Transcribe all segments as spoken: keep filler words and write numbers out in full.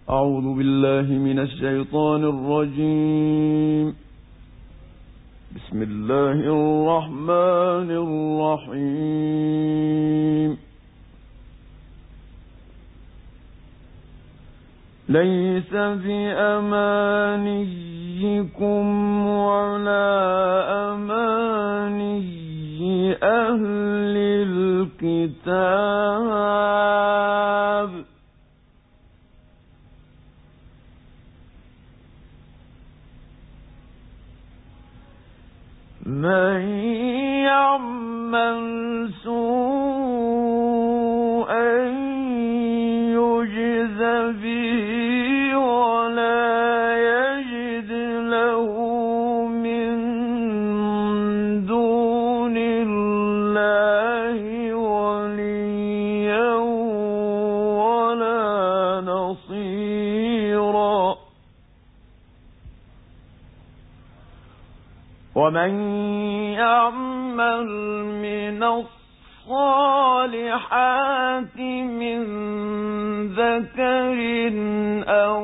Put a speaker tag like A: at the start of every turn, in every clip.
A: أعوذ بالله من الشيطان الرجيم. بسم الله الرحمن الرحيم. ليس بأمانيكم ولا أماني أهل الكتاب من يعمل سوءا يجز به ولا يجد له من دون الله وليا ولا نصيرا. ومن يعمل من الصالحات من ذكر أو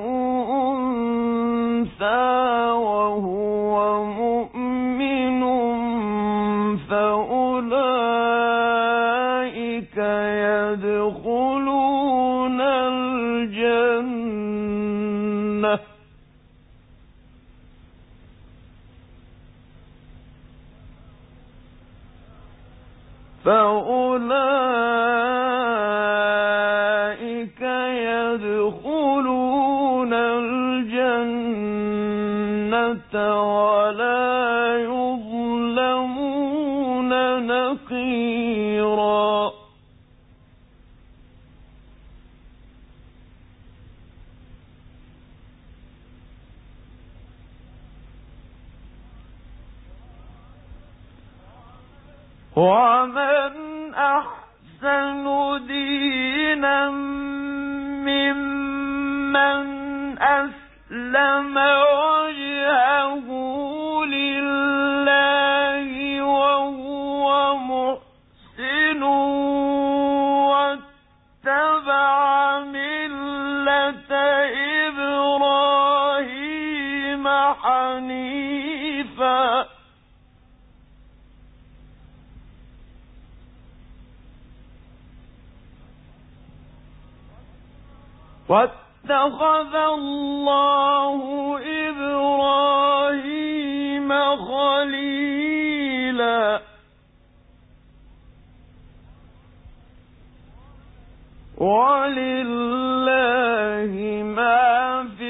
A: أنثى وهو مؤمن فأولئك يدخلون الجنة فأولئك يدخلون الجنة ولا يظلمون نقيرا. ومن أحسن دينا ممن أسلم وجهه لله وهو محسن واتبع ملة إبراهيم حنيفا واتخذ الله إبراهيم خليلا. ولله ما في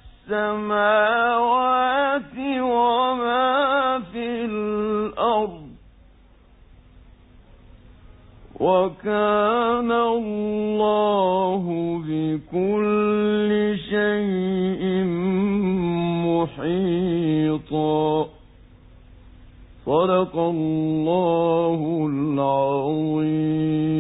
A: السماوات وما في الأرض وكان الله بكل شيء محيطا. صدق الله العظيم.